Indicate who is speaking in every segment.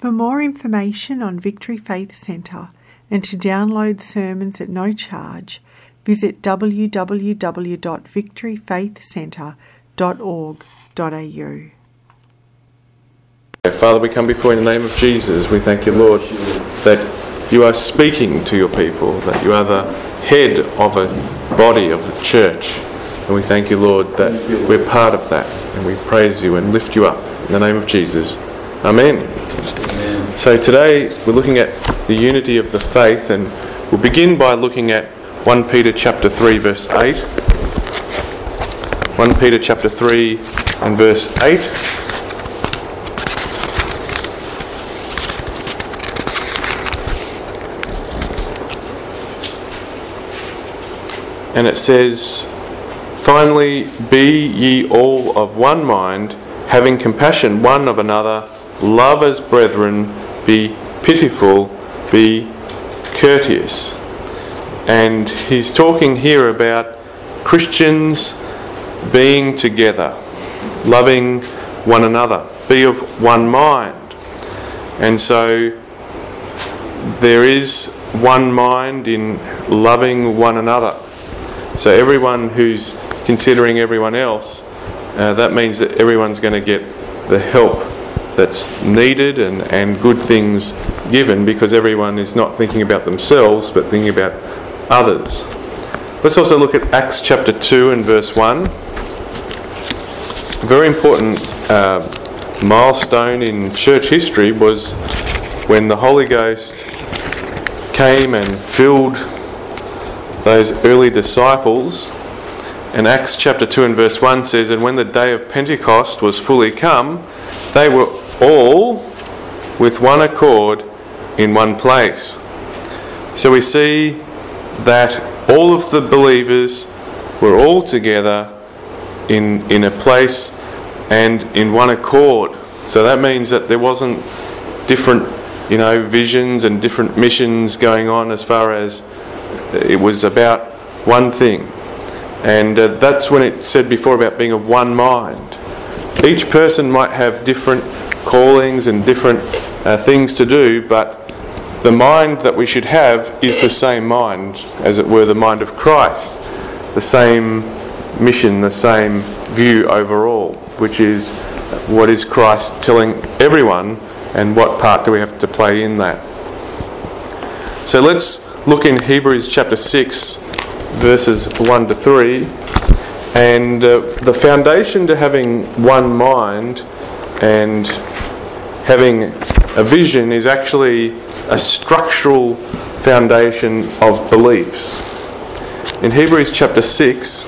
Speaker 1: For more information on Victory Faith Centre and to download sermons at no charge, visit www.victoryfaithcentre.org.au.
Speaker 2: Father, we come before you in the name of Jesus. We thank you, Lord, that you are speaking to your people, that you are the head of a body of the church. And we thank you, Lord, that we're part of that. And we praise you and lift you up in the name of Jesus. Amen. So today we're looking at the unity of the faith, and we'll begin by looking at 1 Peter chapter 3 verse 8. 1 Peter chapter 3 and verse 8. And it says, "Finally, be ye all of one mind, having compassion one of another, love as brethren, be pitiful, be courteous." And he's talking here about Christians being together, loving one another, be of one mind. And so there is one mind in loving one another. So everyone who's considering everyone else, that means that everyone's going to get the help that's needed and good things given, because everyone is not thinking about themselves but thinking about others. Let's also look at Acts chapter 2 and verse 1. A very important milestone in church history was when the Holy Ghost came and filled those early disciples. And Acts chapter 2 and verse 1 says, "And when the day of Pentecost was fully come, they were all with one accord in one place." So we see that all of the believers were all together in a place and in one accord. So that means that there wasn't different, visions and different missions going on, as far as it was about one thing. And that's when it said before about being of one mind. Each person might have different callings and different things to do, but the mind that we should have is the same mind, as it were, the mind of Christ. The same mission, the same view overall, which is what is Christ telling everyone, and what part do we have to play in that. So let's look in Hebrews chapter 6, verses 1 to 3. And the foundation to having one mind and having a vision is actually a structural foundation of beliefs. In Hebrews chapter 6,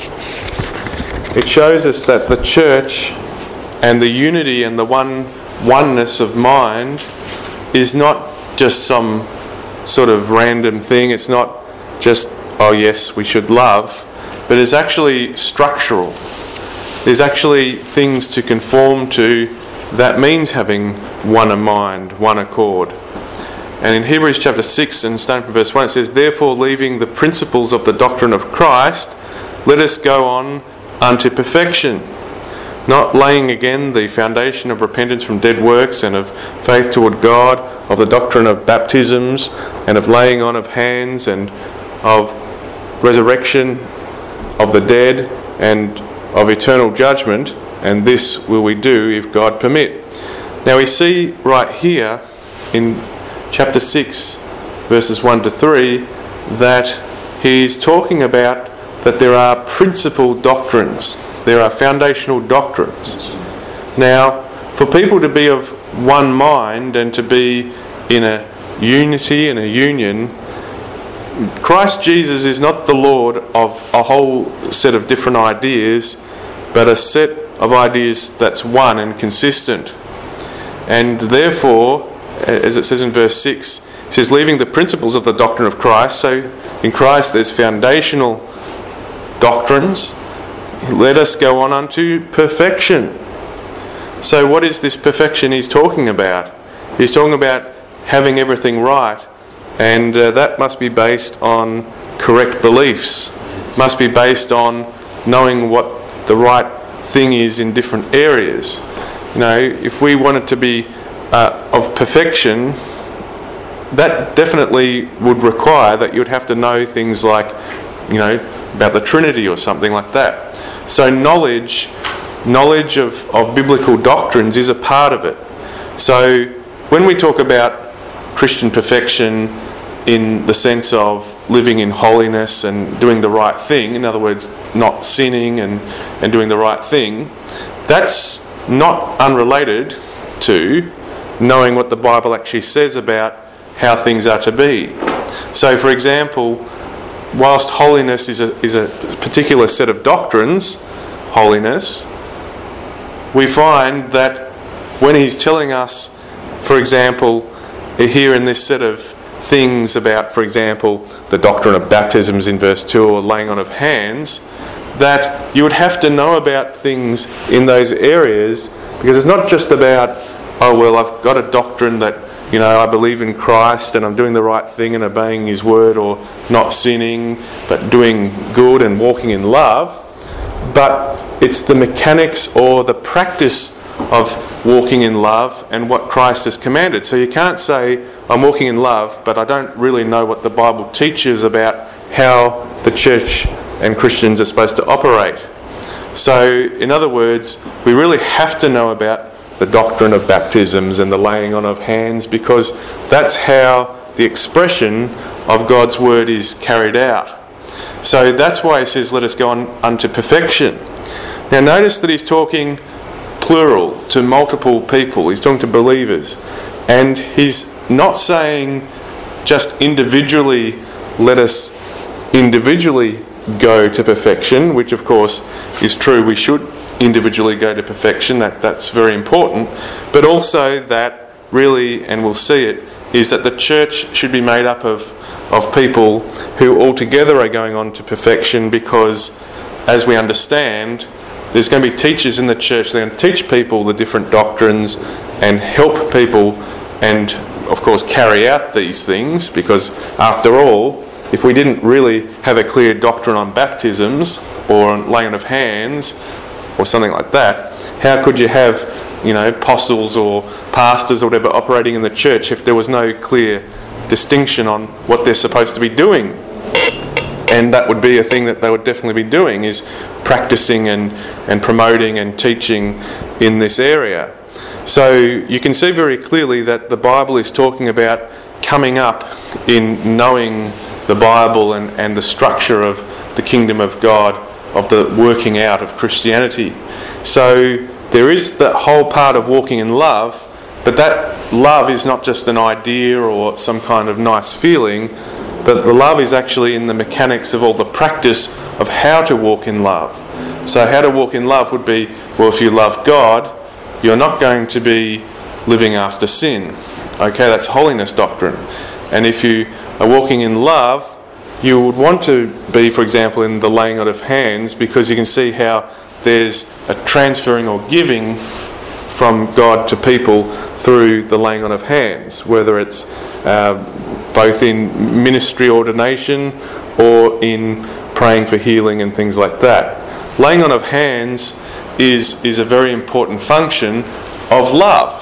Speaker 2: it shows us that the church and the unity and the oneness of mind is not just some sort of random thing. It's not just, oh yes, we should love, but it's actually structural. There's actually things to conform to. That means having one mind, one accord. And in Hebrews chapter 6 and starting from verse 1, it says, "Therefore, leaving the principles of the doctrine of Christ, let us go on unto perfection, not laying again the foundation of repentance from dead works and of faith toward God, of the doctrine of baptisms and of laying on of hands and of resurrection of the dead and of eternal judgment, and this will we do if God permit." Now we see right here in chapter 6 verses 1 to 3 that he's talking about that there are principal doctrines, there are foundational doctrines. Now, for people to be of one mind and to be in a unity and a union, Christ Jesus is not the Lord of a whole set of different ideas, but a set of ideas that's one and consistent. And therefore, as it says in verse 6, it says, "Leaving the principles of the doctrine of Christ." So in Christ there's foundational doctrines. "Let us go on unto perfection." So what is this perfection he's talking about? He's talking about having everything right, and that must be based on correct beliefs, must be based on knowing what the right thing is in different areas. If we wanted to be of perfection, that definitely would require that you would have to know things like, about the Trinity or something like that. So knowledge of biblical doctrines is a part of it. So when we talk about Christian perfection in the sense of living in holiness and doing the right thing, in other words, not sinning and doing the right thing, that's not unrelated to knowing what the Bible actually says about how things are to be. So, for example, whilst holiness is a particular set of doctrines, holiness, we find that when he's telling us, for example, here in this set of things about, for example, the doctrine of baptisms in verse 2 or laying on of hands, that you would have to know about things in those areas, because it's not just about, I've got a doctrine that, I believe in Christ and I'm doing the right thing and obeying his word, or not sinning but doing good and walking in love. But it's the mechanics or the practice of walking in love and what Christ has commanded. So you can't say, I'm walking in love, but I don't really know what the Bible teaches about how the church and Christians are supposed to operate. So, in other words, we really have to know about the doctrine of baptisms and the laying on of hands, because that's how the expression of God's word is carried out. So that's why he says, let us go on unto perfection. Now notice that he's talking plural to multiple people. He's talking to believers. And he's not saying just individually, let us individually go to perfection, which of course is true. We should individually go to perfection. That's very important. But also that really, and we'll see it, is that the church should be made up of people who altogether are going on to perfection, because as we understand, there's going to be teachers in the church. They're going to teach people the different doctrines and help people and of course carry out these things, because after all, if we didn't really have a clear doctrine on baptisms or on laying of hands or something like that, how could you have, apostles or pastors or whatever operating in the church if there was no clear distinction on what they're supposed to be doing? And that would be a thing that they would definitely be doing, is practicing and promoting and teaching in this area. So you can see very clearly that the Bible is talking about coming up in knowing the Bible and the structure of the kingdom of God, of the working out of Christianity. So there is that whole part of walking in love, but that love is not just an idea or some kind of nice feeling, but the love is actually in the mechanics of all the practice of how to walk in love. So how to walk in love would be, well, if you love God, you're not going to be living after sin. Okay, that's holiness doctrine. And if you are walking in love, you would want to be, for example, in the laying on of hands, because you can see how there's a transferring or giving from God to people through the laying on of hands, whether it's both in ministry ordination or in praying for healing and things like that. Laying on of hands is a very important function of love.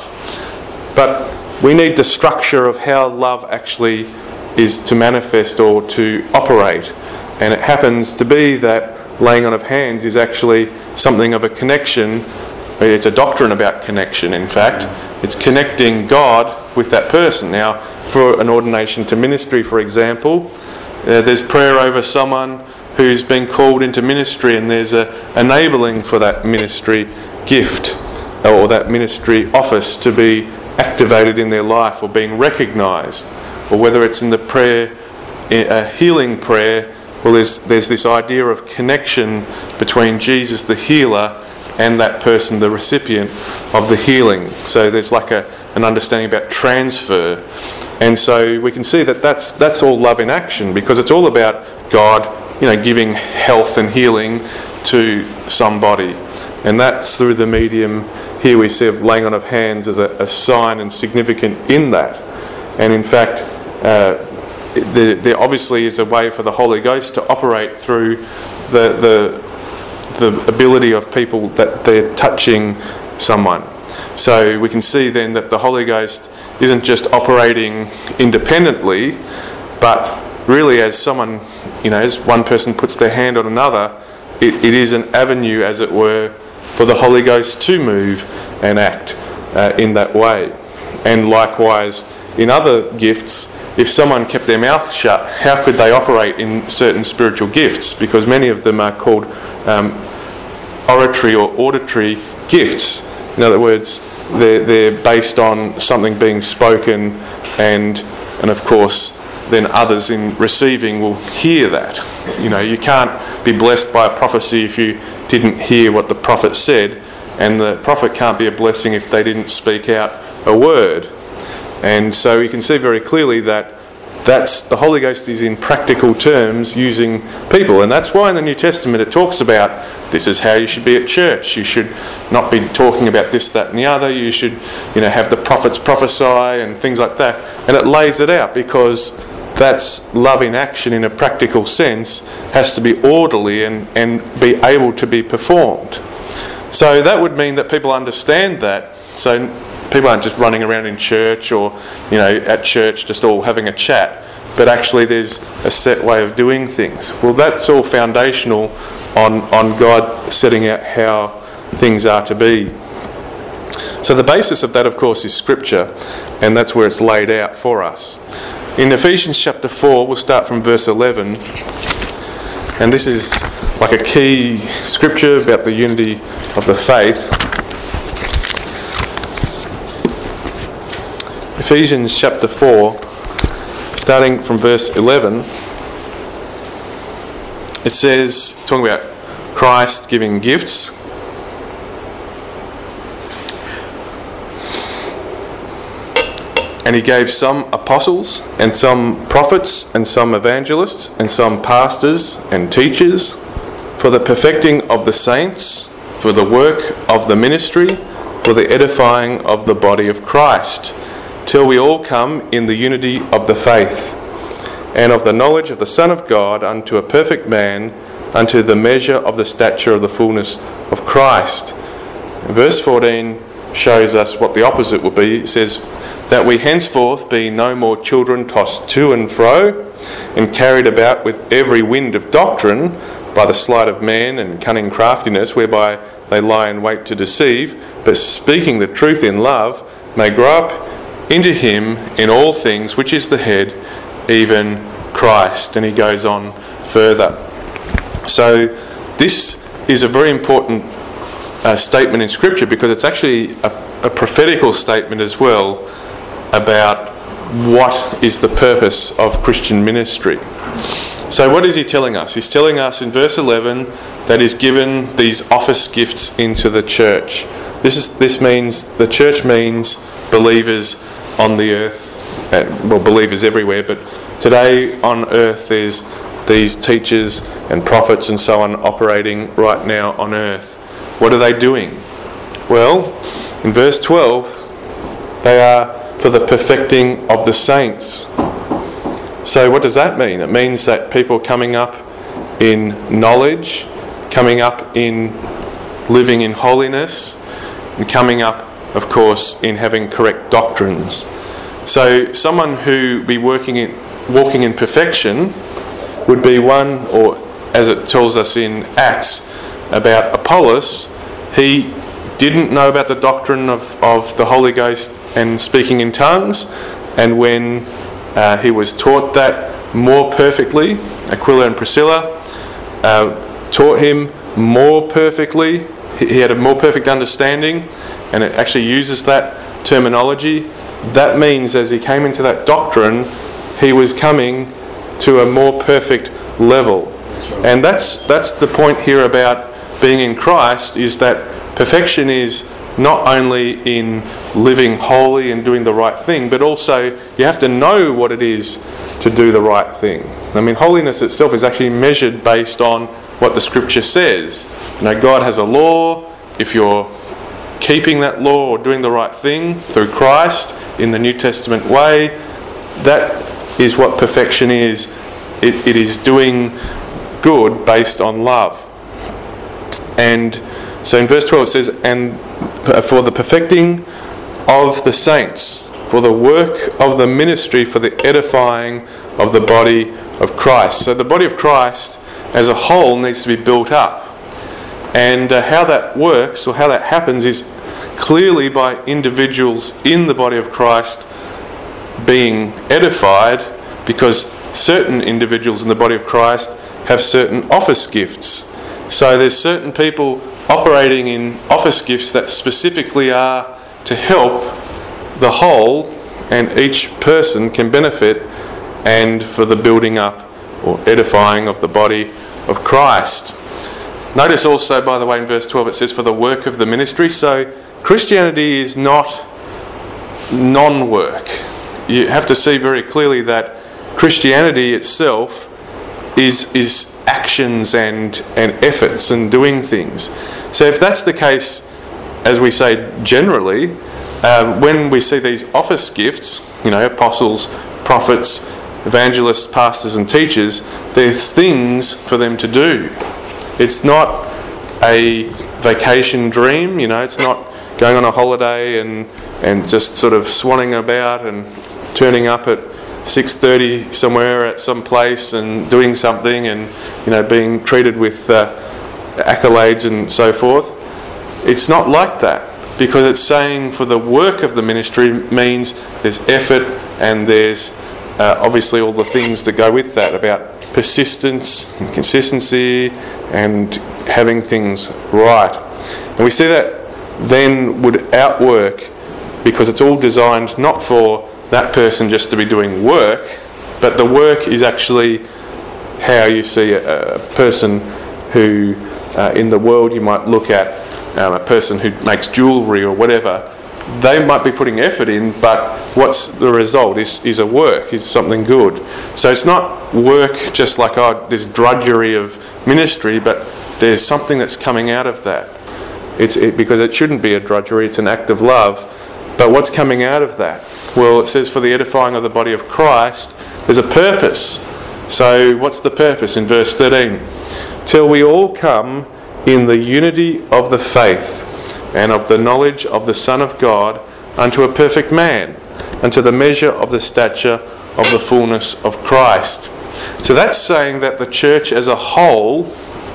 Speaker 2: But we need the structure of how love actually is to manifest or to operate. And it happens to be that laying on of hands is actually something of a connection. It's a doctrine about connection, in fact. It's connecting God with that person. Now, for an ordination to ministry, for example, there's prayer over someone who's been called into ministry, and there's a enabling for that ministry gift or that ministry office to be activated in their life or being recognised. Or whether it's in the prayer, a healing prayer, well, there's this idea of connection between Jesus the healer and that person, the recipient of the healing. So there's like an understanding about transfer. And so we can see that that's all love in action, because it's all about God, giving health and healing to somebody. And that's through the medium, here we see, of laying on of hands as a sign and significant in that. And in fact, there obviously is a way for the Holy Ghost to operate through the ability of people that they're touching someone. So we can see then that the Holy Ghost isn't just operating independently, but really as someone, as one person puts their hand on another, it is an avenue, as it were, for the Holy Ghost to move and act in that way. And likewise, in other gifts, if someone kept their mouth shut, how could they operate in certain spiritual gifts? Because many of them are called oratory or auditory gifts. In other words, they're based on something being spoken, and of course then others in receiving will hear that. You can't be blessed by a prophecy if you didn't hear what the prophet said, and the prophet can't be a blessing if they didn't speak out a word. And so you can see very clearly that the Holy Ghost is in practical terms using people. And that's why in the New Testament it talks about this is how you should be at church. You should not be talking about this, that and the other. You should have the prophets prophesy and things like that. And it lays it out, because that's love in action in a practical sense, has to be orderly and be able to be performed. So that would mean that people understand that. So people aren't just running around in church or, at church just all having a chat, but actually there's a set way of doing things. Well, that's all foundational on God setting out how things are to be. So the basis of that, of course, is Scripture, and that's where it's laid out for us. In Ephesians chapter 4, we'll start from verse 11, and this is like a key scripture about the unity of the faith. Ephesians chapter 4, starting from verse 11, it says, talking about Christ giving gifts. And he gave some apostles, and some prophets, and some evangelists, and some pastors and teachers, for the perfecting of the saints, for the work of the ministry, for the edifying of the body of Christ, till we all come in the unity of the faith, and of the knowledge of the Son of God, unto a perfect man, unto the measure of the stature of the fullness of Christ. Verse 14 shows us what the opposite will be. It says, that we henceforth be no more children tossed to and fro, and carried about with every wind of doctrine, by the sleight of man and cunning craftiness, whereby they lie in wait to deceive, but speaking the truth in love, may grow up into him in all things, which is the head, even Christ. And he goes on further. So this is a very important statement in Scripture, because it's actually a prophetical statement as well about what is the purpose of Christian ministry. So what is he telling us? He's telling us in verse 11 that he's given these office gifts into the church. This means, the church means believers on the earth, believers everywhere, but today on earth there's these teachers and prophets and so on operating right now on earth. What are they doing? Well, in verse 12, they are for the perfecting of the saints. So what does that mean? It means that people coming up in knowledge, coming up in living in holiness, and coming up, of course, in having correct doctrines. So someone who be walking in perfection would be one, or as it tells us in Acts about Apollos, he didn't know about the doctrine of the Holy Ghost and speaking in tongues, and when he was taught that more perfectly, Aquila and Priscilla taught him more perfectly. He had a more perfect understanding, and it actually uses that terminology. That means as he came into that doctrine, he was coming to a more perfect level. And that's the point here about being in Christ, is that perfection is not only in living holy and doing the right thing, but also you have to know what it is to do the right thing. I mean, holiness itself is actually measured based on what the Scripture says. God has a law. If you're keeping that law or doing the right thing through Christ in the New Testament way, that is what perfection is. It is doing good based on love. And so in verse 12 it says, and for the perfecting of the saints, for the work of the ministry, for the edifying of the body of Christ. So the body of Christ as a whole needs to be built up. And how that works, or how that happens, is clearly by individuals in the body of Christ being edified, because certain individuals in the body of Christ have certain office gifts. So there's certain people operating in office gifts that specifically are to help the whole, and each person can benefit, and for the building up or edifying of the body of Christ. Notice also, by the way, in verse 12 it says, for the work of the ministry. So Christianity is not non-work. You have to see very clearly that Christianity itself is actions and efforts and doing things. So if that's the case, as we say generally, when we see these office gifts, apostles, prophets, evangelists, pastors and teachers, there's things for them to do. It's not a vacation dream, it's not going on a holiday and just sort of swanning about and turning up at 6:30 somewhere at some place and doing something and being treated with accolades and so forth. It's not like that, because it's saying for the work of the ministry means there's effort, and there's obviously all the things that go with that about persistence and consistency and having things right. And we see that then would outwork, because it's all designed not for that person just to be doing work, but the work is actually how you see a person who in the world you might look at a person who makes jewellery or whatever. They might be putting effort in, but what's the result is a work, is something good. So it's not work just like, this drudgery of ministry, but there's something that's coming out of that. Because it shouldn't be a drudgery, it's an act of love. But what's coming out of that? Well, it says for the edifying of the body of Christ, there's a purpose. So what's the purpose in verse 13? Till we all come in the unity of the faith and of the knowledge of the Son of God, unto a perfect man, unto the measure of the stature of the fullness of Christ. So that's saying that the church as a whole,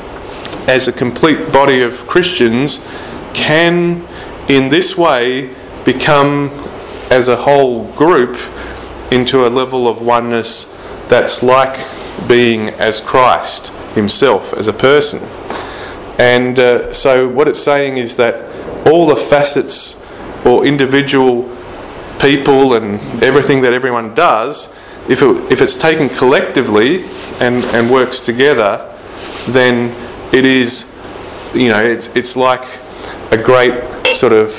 Speaker 2: as a complete body of Christians, can in this way become as a whole group into a level of oneness that's like being as Christ himself as a person. And so what it's saying is that all the facets or individual people and everything that everyone does, if it's taken collectively and works together, then it is, it's like a great sort of,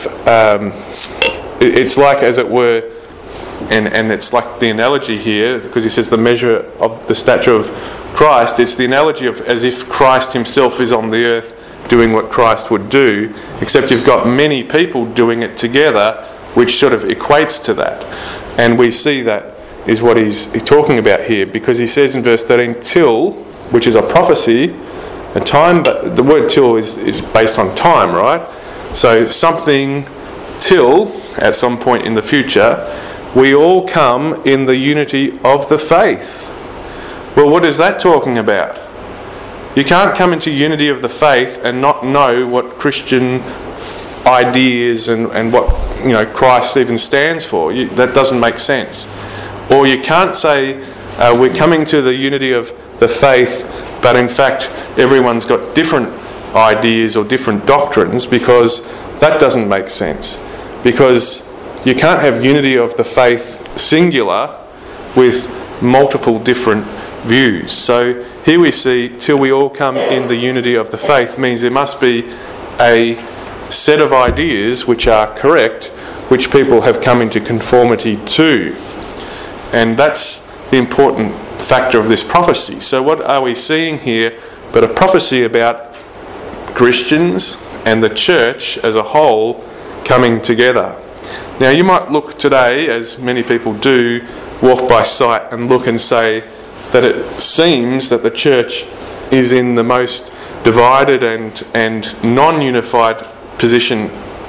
Speaker 2: it's like, as it were, and it's like the analogy here, because he says the measure of the stature of Christ, it's the analogy of as if Christ himself is on the earth doing what Christ would do, except you've got many people doing it together, which sort of equates to that. And we see that is what he's talking about here, because he says in verse 13, till, which is a prophecy, a time, but the word till is based on time, right? So something till, at some point in the future, we all come in the unity of the faith. Well, what is that talking about? You can't come into unity of the faith and not know what Christian ideas and what Christ even stands for. That doesn't make sense. Or you can't say we're coming to the unity of the faith, but in fact everyone's got different ideas or different doctrines, because that doesn't make sense. Because you can't have unity of the faith singular with multiple different views. So here we see till we all come in the unity of the faith means there must be a set of ideas which are correct, which people have come into conformity to. And that's the important factor of this prophecy. So what are we seeing here but a prophecy about Christians and the church as a whole coming together? Now you might look today, as many people do, walk by sight and look and say that it seems that the church is in the most divided and non-unified position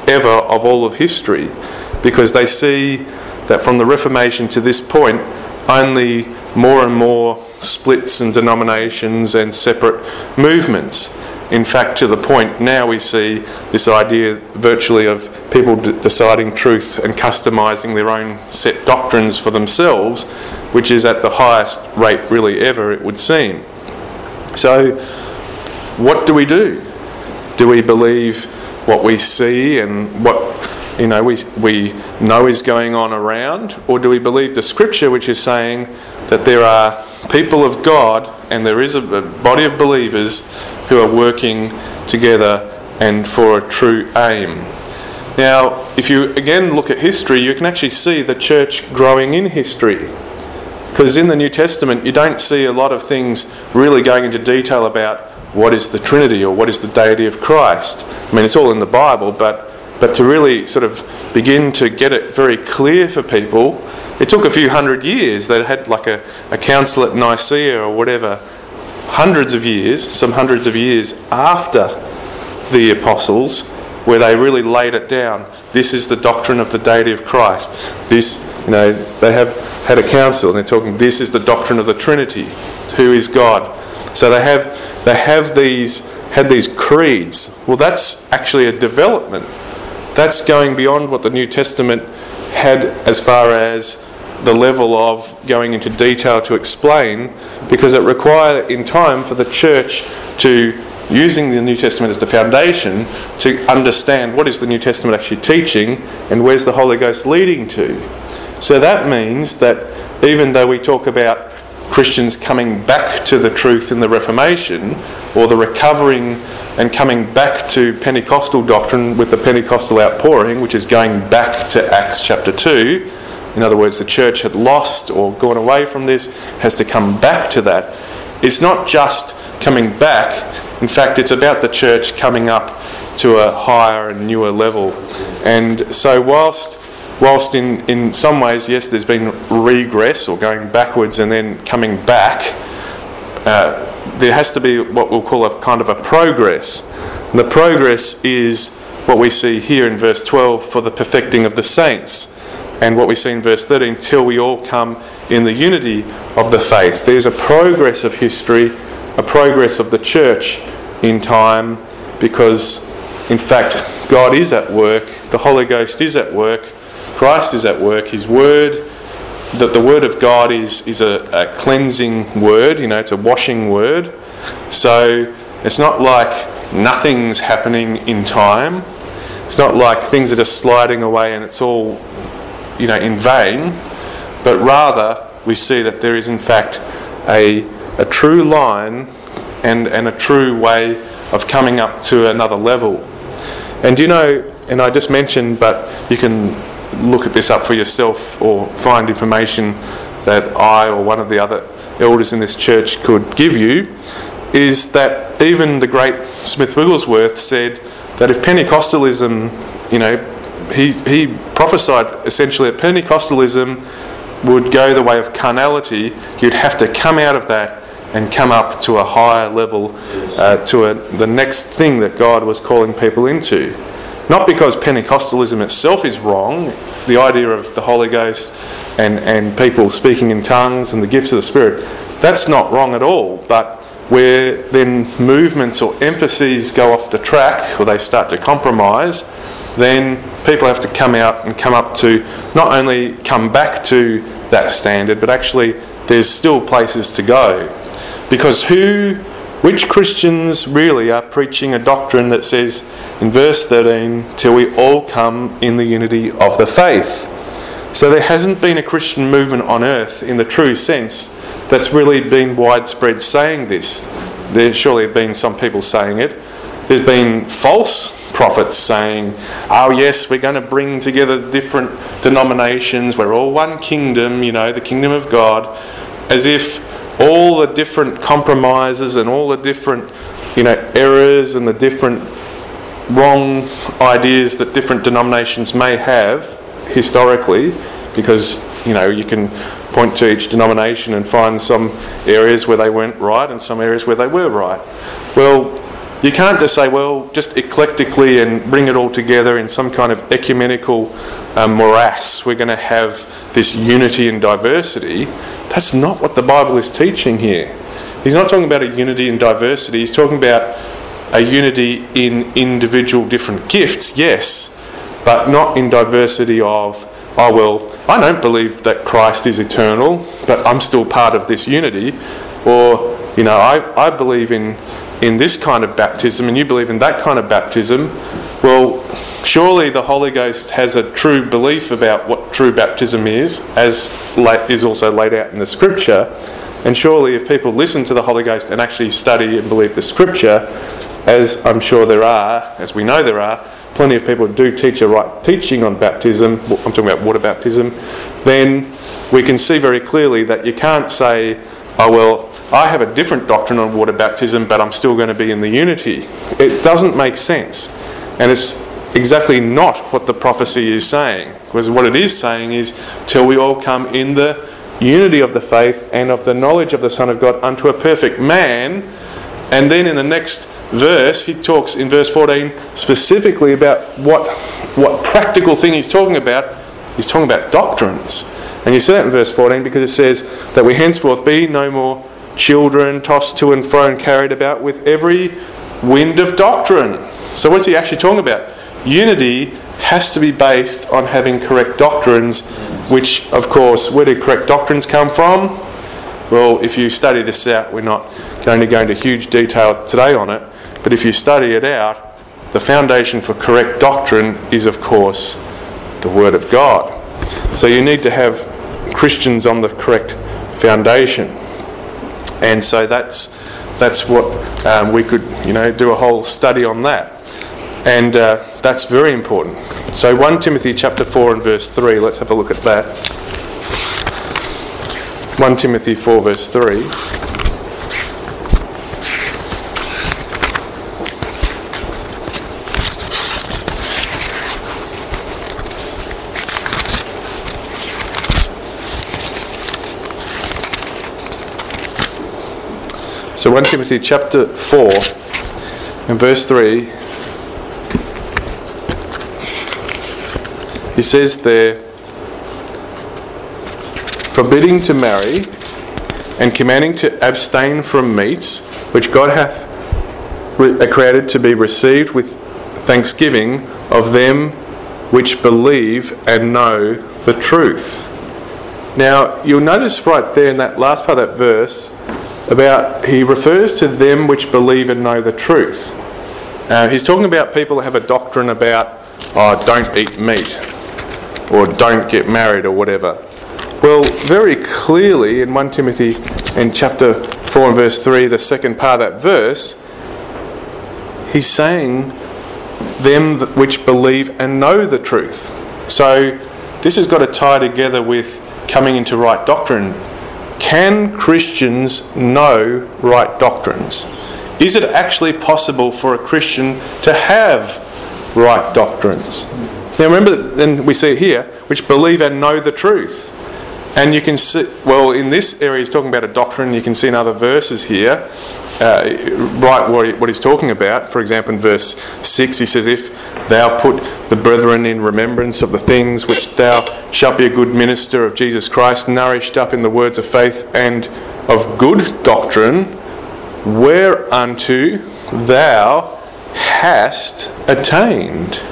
Speaker 2: ever of all of history, because they see that from the Reformation to this point, only more and more splits and denominations and separate movements. In fact, to the point now we see this idea virtually of people deciding truth and customising their own set doctrines for themselves, which is at the highest rate really ever, it would seem. So what do? Do we believe what we see and what we know is going on around, or do we believe the Scripture, which is saying that there are people of God and there is a body of believers who are working together and for a true aim? Now, if you again look at history, you can actually see the church growing in history, because in the New Testament you don't see a lot of things really going into detail about what is the Trinity or what is the deity of Christ. I mean, it's all in the Bible, but to really sort of begin to get it very clear for people, it took a few hundred years. They had like a council at Nicaea or whatever, hundreds of years after the apostles, where they really laid it down. This is the doctrine of the deity of Christ. This, they have had a council and they're talking, this is the doctrine of the Trinity, who is God. So they had these creeds. Well, that's actually a development. That's going beyond what the New Testament had as far as the level of going into detail to explain, because it required in time for the church to, using the New Testament as the foundation, to understand what is the New Testament actually teaching and where's the Holy Ghost leading to. So that means that even though we talk about Christians coming back to the truth in the Reformation, or the recovering and coming back to Pentecostal doctrine with the Pentecostal outpouring, which is going back to Acts chapter 2. In other words, the church had lost or gone away from this, has to come back to that. It's not just coming back. In fact, it's about the church coming up to a higher and newer level. And so whilst in some ways, yes, there's been regress or going backwards and then coming back, there has to be what we'll call a kind of a progress. And the progress is what we see here in verse 12, for the perfecting of the saints. And what we see in verse 13, till we all come in the unity of the faith. There's a progress of history, a progress of the church in time, because in fact God is at work, the Holy Ghost is at work, Christ is at work, His Word, that the Word of God is a cleansing Word, it's a washing Word. So it's not like nothing's happening in time. It's not like things are just sliding away and it's all, in vain. But rather, we see that there is in fact a true line and a true way of coming up to another level. And and I just mentioned, but you can look at this up for yourself or find information that I or one of the other elders in this church could give you, is that even the great Smith Wigglesworth said that if Pentecostalism, he prophesied essentially that Pentecostalism would go the way of carnality, you'd have to come out of that and come up to a higher level, the next thing that God was calling people into. Not because Pentecostalism itself is wrong, the idea of the Holy Ghost and people speaking in tongues and the gifts of the Spirit, that's not wrong at all, but where then movements or emphases go off the track or they start to compromise, then people have to come out and come up to not only come back to that standard, but actually there's still places to go. Because which Christians really are preaching a doctrine that says in verse 13, till we all come in the unity of the faith? So there hasn't been a Christian movement on earth in the true sense that's really been widespread saying this. There surely have been some people saying it. There's been false prophets saying, oh yes, we're going to bring together different denominations, we're all one kingdom, the kingdom of God, as if all the different compromises and all the different errors and the different wrong ideas that different denominations may have historically, because you can point to each denomination and find some areas where they weren't right and some areas where they were right. Well, You can't just say, well, just eclectically and bring it all together in some kind of ecumenical morass. We're going to have this unity and diversity. That's not what the Bible is teaching here. He's not talking about a unity and diversity. He's talking about a unity in individual different gifts, yes, but not in diversity of, oh, well, I don't believe that Christ is eternal, but I'm still part of this unity. Or, you know, I believe in this kind of baptism and you believe in that kind of baptism. Well, surely the Holy Ghost has a true belief about what true baptism is, as is also laid out in the Scripture. And surely if people listen to the Holy Ghost and actually study and believe the Scripture, as I'm sure there are, as we know there are, plenty of people who do teach a right teaching on baptism, I'm talking about water baptism, then we can see very clearly that you can't say, oh, well, I have a different doctrine on water baptism, but I'm still going to be in the unity. It doesn't make sense. And it's exactly not what the prophecy is saying. Because what it is saying is, till we all come in the unity of the faith and of the knowledge of the Son of God unto a perfect man. And then in the next verse, he talks in verse 14 specifically about what practical thing he's talking about. He's talking about doctrines. And you see that in verse 14 because it says that we henceforth be no more children tossed to and fro and carried about with every wind of doctrine. So what's he actually talking about? Unity has to be based on having correct doctrines, which, of course, where do correct doctrines come from? Well, if you study this out, we're not going to go into huge detail today on it, but if you study it out, the foundation for correct doctrine is, of course, the Word of God. So you need to have Christians on the correct foundation. And so that's what we could, do a whole study on that. And that's very important. So 1 Timothy chapter 4 and verse 3, let's have a look at that. 1 Timothy 4 verse 3. So 1 Timothy chapter 4 and verse 3, he says there, forbidding to marry and commanding to abstain from meats, which God hath created to be received with thanksgiving of them which believe and know the truth. Now, you'll notice right there in that last part of that verse, he refers to them which believe and know the truth. He's talking about people that have a doctrine about, don't eat meat, or don't get married, or whatever. Well, very clearly in 1 Timothy in chapter 4 and verse 3, the second part of that verse, he's saying them which believe and know the truth. So this has got to tie together with coming into right doctrine. Can Christians know right doctrines? Is it actually possible for a Christian to have right doctrines? Now remember, and we see it here, which believe and know the truth. And you can see, well, in this area he's talking about a doctrine. You can see in other verses here, what he's talking about. For example, in verse 6 he says, if thou put the brethren in remembrance of the things which thou shalt be a good minister of Jesus Christ, nourished up in the words of faith and of good doctrine, whereunto thou hast attained.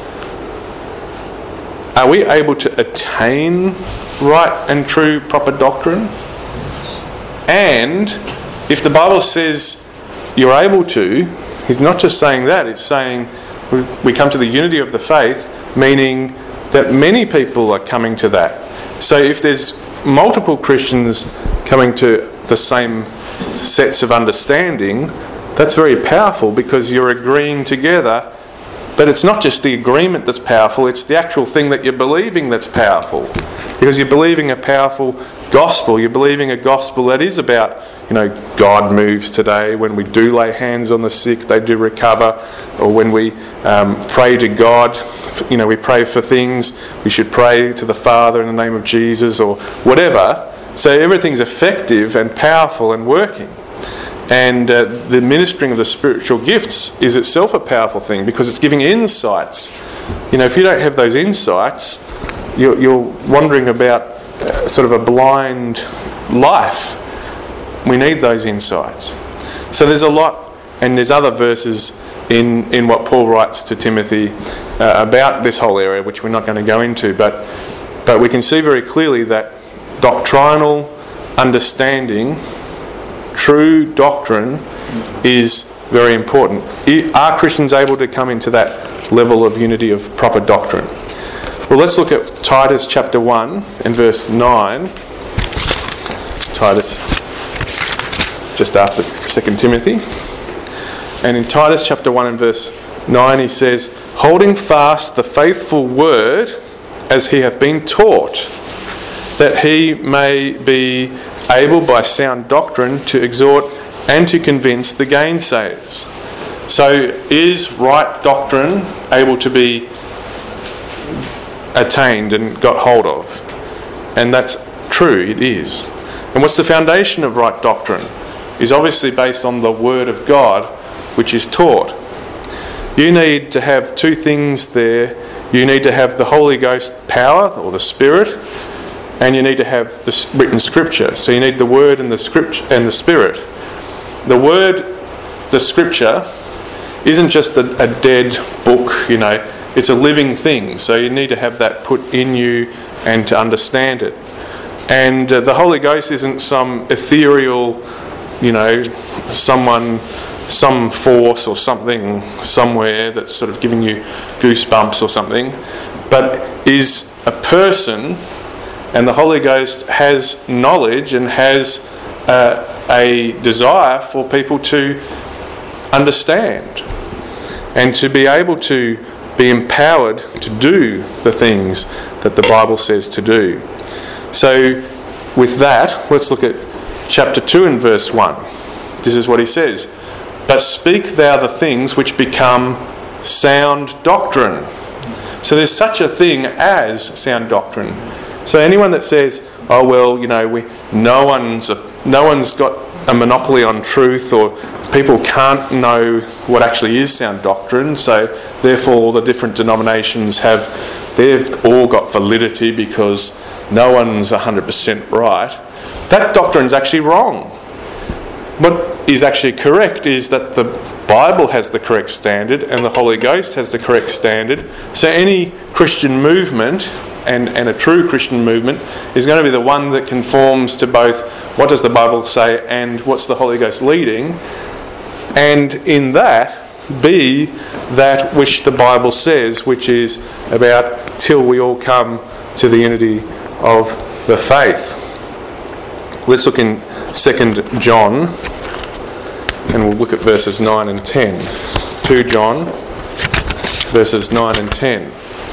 Speaker 2: Are we able to attain right and true proper doctrine? And if the Bible says you're able to, he's not just saying that, it's saying we come to the unity of the faith, meaning that many people are coming to that. So if there's multiple Christians coming to the same sets of understanding, that's very powerful because you're agreeing together. But it's not just the agreement that's powerful, it's the actual thing that you're believing that's powerful. Because you're believing a powerful gospel. You're believing a gospel that is about, God moves today. When we do lay hands on the sick, they do recover. Or when we pray to God, we pray for things. We should pray to the Father in the name of Jesus or whatever. So everything's effective and powerful and working. And the ministering of the spiritual gifts is itself a powerful thing because it's giving insights. You know, if you don't have those insights, you're wandering about sort of a blind life. We need those insights. So there's a lot, and there's other verses in what Paul writes to Timothy about this whole area, which we're not going to go into, but we can see very clearly that doctrinal understanding, true doctrine, is very important. Are Christians able to come into that level of unity of proper doctrine? Well, let's look at Titus chapter 1 and verse 9. Titus, just after 2 Timothy. And in Titus chapter 1 and verse 9 he says, "Holding fast the faithful word as he hath been taught, that he may be able by sound doctrine to exhort and to convince the gainsayers." So is right doctrine able to be attained and got hold of? And that's true, it is. And what's the foundation of right doctrine? Is obviously based on the Word of God, which is taught. You need to have two things there. You need to have the Holy Ghost power, or the Spirit, and you need to have the written Scripture. So you need the Word and the Scripture and the Spirit. The Word, the Scripture, isn't just a dead book, you know. It's a living thing. So you need to have that put in you and to understand it. And the Holy Ghost isn't some ethereal, you know, some force or something somewhere that's sort of giving you goosebumps or something, but is a person. And the Holy Ghost has knowledge and has a desire for people to understand and to be able to be empowered to do the things that the Bible says to do. So with that, let's look at chapter 2 and verse 1. This is what he says. "But speak thou the things which become sound doctrine." So there's such a thing as sound doctrine. So anyone that says, "Oh well, you know, no one's got a monopoly on truth," or people can't know what actually is sound doctrine, so therefore all the different denominations they've all got validity because no one's 100% right. That doctrine's actually wrong. What is actually correct is that the Bible has the correct standard and the Holy Ghost has the correct standard. So any Christian movement and a true Christian movement is going to be the one that conforms to both what does the Bible say and what's the Holy Ghost leading, and in that be that which the Bible says, which is about till we all come to the unity of the faith. Let's look in 2 John, and we'll look at verses 9 and 10. 2 John, verses 9 and 10.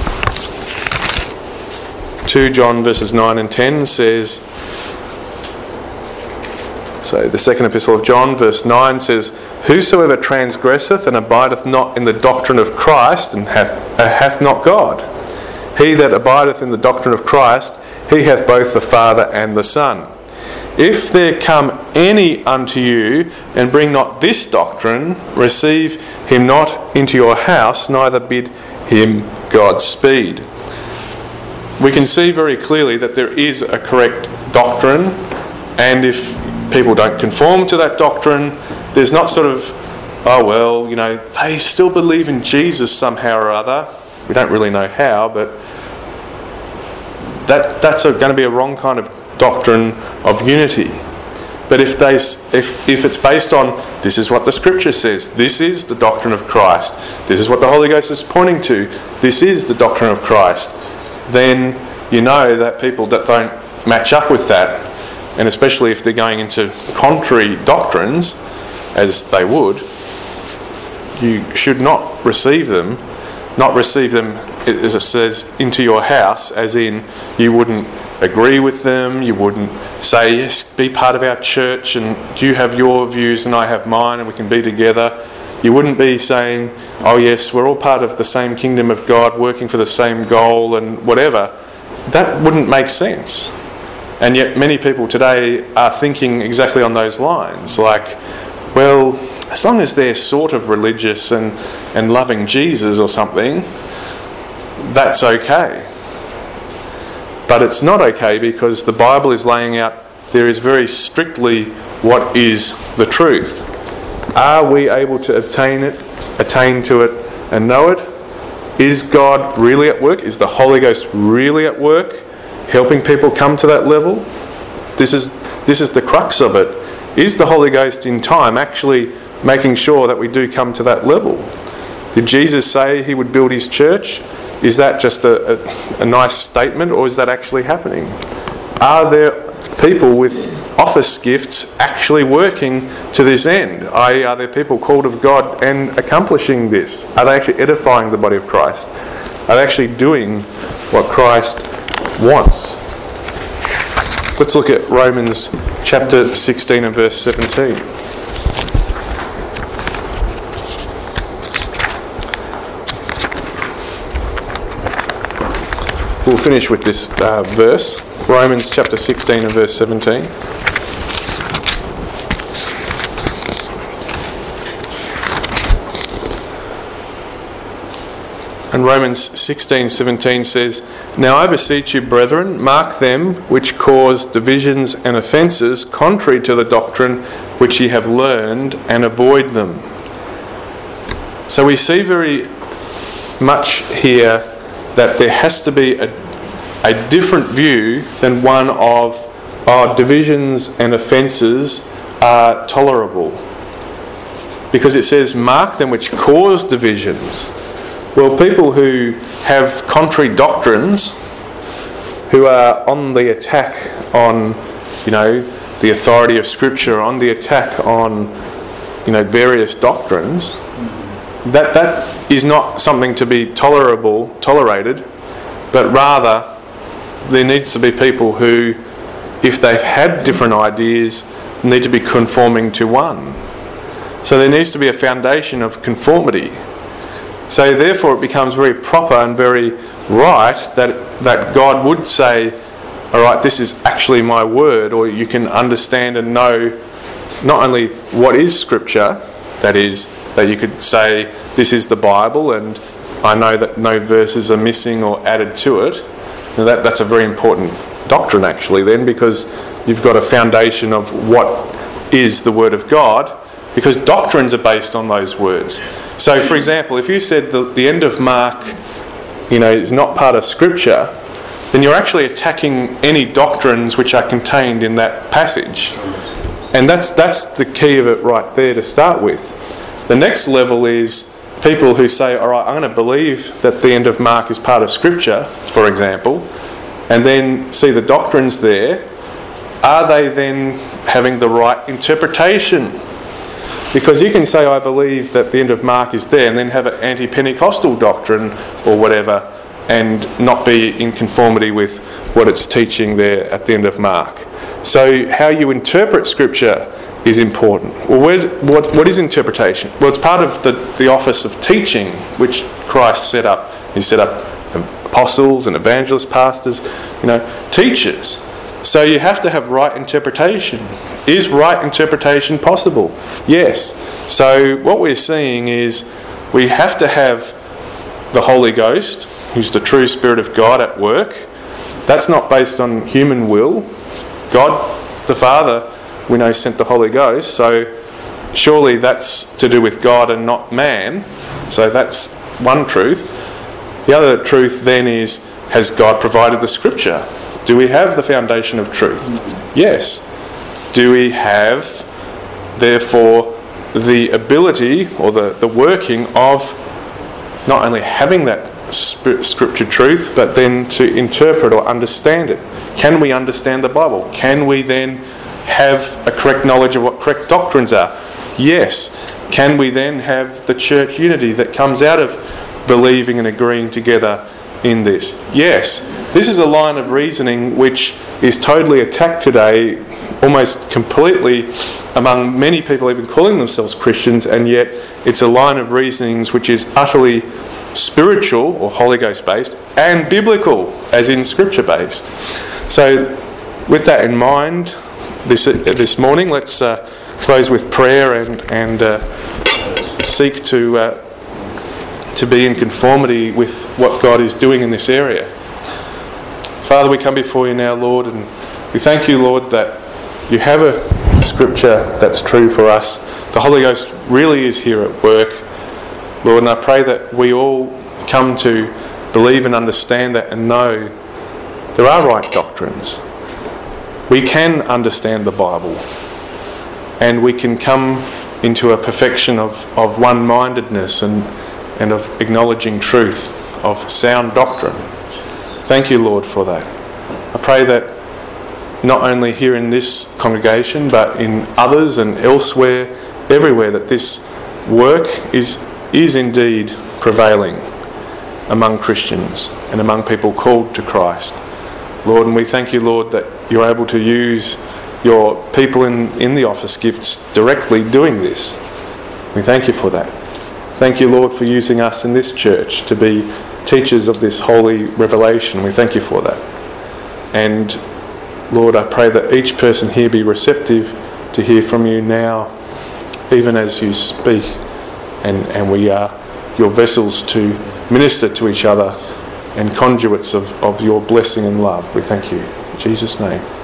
Speaker 2: 2 John verses 9 and 10 says, so the second epistle of John, verse 9 says, "Whosoever transgresseth and abideth not in the doctrine of Christ and hath not God. He that abideth in the doctrine of Christ, he hath both the Father and the Son. If there come any unto you, and bring not this doctrine, receive him not into your house, neither bid him Godspeed." We can see very clearly that there is a correct doctrine, and if people don't conform to that doctrine, there's not sort of, oh well, you know, they still believe in Jesus somehow or other. We don't really know how, but that's going to be a wrong kind of doctrine of unity. But if it's based on this is what the Scripture says, this is the doctrine of Christ, this is what the Holy Ghost is pointing to, this is the doctrine of Christ, then you know that people that don't match up with that, and especially if they're going into contrary doctrines, as they would, you should not receive them. Not receive them, as it says, into your house, as in you wouldn't agree with them, you wouldn't say, yes, be part of our church and you have your views and I have mine and we can be together. You wouldn't be saying, oh yes, we're all part of the same kingdom of God, working for the same goal and whatever. That wouldn't make sense. And yet many people today are thinking exactly on those lines. Like, well, as long as they're sort of religious and loving Jesus or something, that's okay. But it's not okay, because the Bible is laying out there is very strictly what is the truth. Are we able to attain to it and know it? Is God really at work? Is the Holy Ghost really at work, helping people come to that level? This is the crux of it. Is the Holy Ghost in time actually making sure that we do come to that level? Did Jesus say he would build his church? Is that just a nice statement, or is that actually happening? Are there people with office gifts actually working to this end? i.e., are there people called of God and accomplishing this? Are they actually edifying the body of Christ? Are they actually doing what Christ wants? Let's look at Romans chapter 16 and verse 17. We'll finish with this verse. Romans chapter 16 and verse 17. And Romans 16:17 says, "Now I beseech you, brethren, mark them which cause divisions and offences contrary to the doctrine which ye have learned, and avoid them." So we see very much here that there has to be a different view than one of divisions and offences are tolerable. Because it says, mark them which cause divisions. Well, people who have contrary doctrines, who are on the attack on, the authority of Scripture, on the attack on, various doctrines, that is not something to be tolerated, but rather there needs to be people who, if they've had different ideas, need to be conforming to one. So there needs to be a foundation of conformity. So therefore it becomes very proper and very right that God would say, all right, this is actually my word, or you can understand and know not only what is Scripture, that is, that you could say this is the Bible and I know that no verses are missing or added to it. Now that's a very important doctrine actually then, because you've got a foundation of what is the Word of God, because doctrines are based on those words. So for example, if you said the end of Mark is not part of Scripture, then you're actually attacking any doctrines which are contained in that passage. And that's the key of it right there to start with. The next level is people who say, all right, I'm going to believe that the end of Mark is part of Scripture, for example, and then see the doctrines there. Are they then having the right interpretation? Because you can say, I believe that the end of Mark is there, and then have an anti-Pentecostal doctrine or whatever, and not be in conformity with what it's teaching there at the end of Mark. So how you interpret Scripture is important. Well, what is interpretation? Well, it's part of the office of teaching, which Christ set up. He set up apostles and evangelists, pastors, teachers. So you have to have right interpretation. Is right interpretation possible? Yes. So what we're seeing is we have to have the Holy Ghost, who's the true Spirit of God at work. That's not based on human will. God, the Father, we know, sent the Holy Ghost, so surely that's to do with God and not man. So that's one truth. The other truth then is, has God provided the Scripture? Do we have the foundation of truth? Yes. Do we have, therefore, the ability or the working of not only having that Scripture truth, but then to interpret or understand it? Can we understand the Bible? Can we then have a correct knowledge of what correct doctrines are? Yes. Can we then have the church unity that comes out of believing and agreeing together in this? Yes. This is a line of reasoning which is totally attacked today, almost completely, among many people even calling themselves Christians, and yet it's a line of reasonings which is utterly spiritual or Holy Ghost based and biblical, as in Scripture based. So with that in mind, this morning, let's close with prayer and seek to be in conformity with what God is doing in this area. Father, we come before you now, Lord, and we thank you, Lord, that you have a scripture that's true for us. The Holy Ghost really is here at work, Lord, and I pray that we all come to believe and understand that and know there are right doctrines. We can understand the Bible, and we can come into a perfection of one-mindedness and of acknowledging truth, of sound doctrine. Thank you, Lord, for that. I pray that not only here in this congregation, but in others and elsewhere, everywhere, that this work is indeed prevailing among Christians and among people called to Christ. Lord, and we thank you, Lord, that you're able to use your people in the office gifts directly doing this. We thank you for that. Thank you, Lord, for using us in this church to be teachers of this holy revelation. We thank you for that. And Lord, I pray that each person here be receptive to hear from you now, even as you speak, and we are your vessels to minister to each other and conduits of your blessing and love. We thank you. In Jesus' name.